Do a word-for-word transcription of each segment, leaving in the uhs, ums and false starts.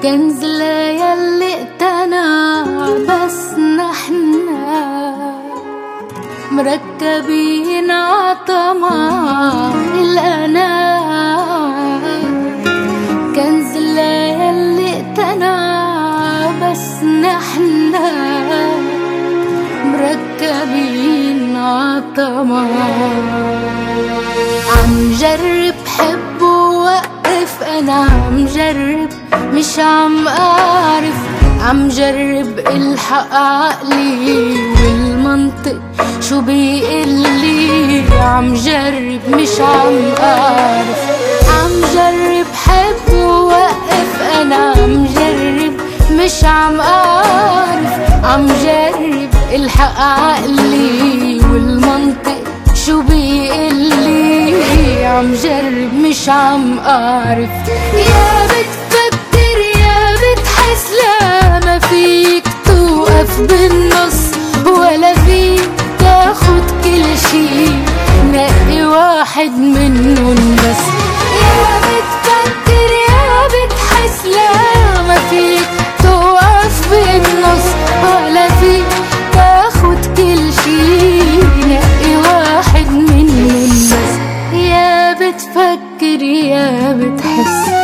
كنز يلي اقتنع بس نحنا مركبين عطمع الأنا. كنز يلي اقتنع بس نحنا مركبين عطمع. عم جرب حب ووقف، أنا عم جرب مش عم أعرف، عم جرب الحق عقلي والمنطق شو بيقلي. عم جرب مش عم أعرف، عم جرب حب ووقف، أنا عم جرب مش عم أعرف، عم جرب الحق عقلي والمنطق شو بيقلي. عم جرب مش عم أعرف. يا بتفكر يا بتحس، لا ما فيك توقف بالنص ولا فيك تاخد كل شي، نقي واحد منهم بس. يا بتفكر يا بتحس، لا ما فيك توقف بالنص ولا فيك تاخد كل شي، نقي واحد منهم بس. يا بتفكر يا بتحس.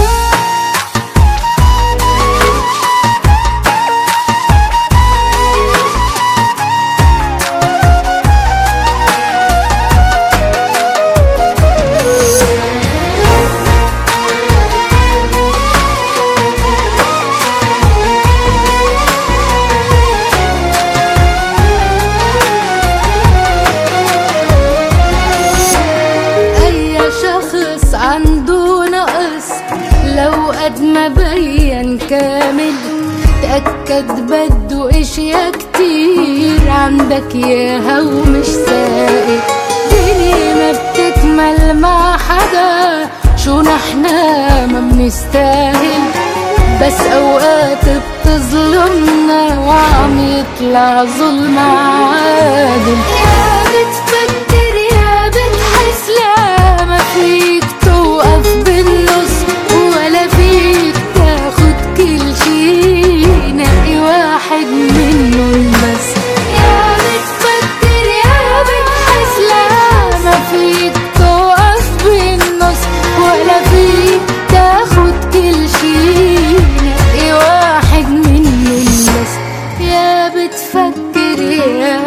عنده نقص لو قد ما بين كامل، تأكد بده اشياء كتير عندك ياها ومش سائل. دنيا ما بتكمل مع حدا، شو نحنا ما بنستاهل، بس اوقات بتظلمنا وعم يطلع ظلم عادل. يا بتفكر يا بتحس، لا ما فيك توقف بالنص ولا فيك تاخد كل شي، نقي واحد منهم بس. يا بتفكر يا بتحس، لا ما فيك توقف بالنص ولا فيك تاخد كل شي، نقي واحد منهم بس. يا بتفكر يا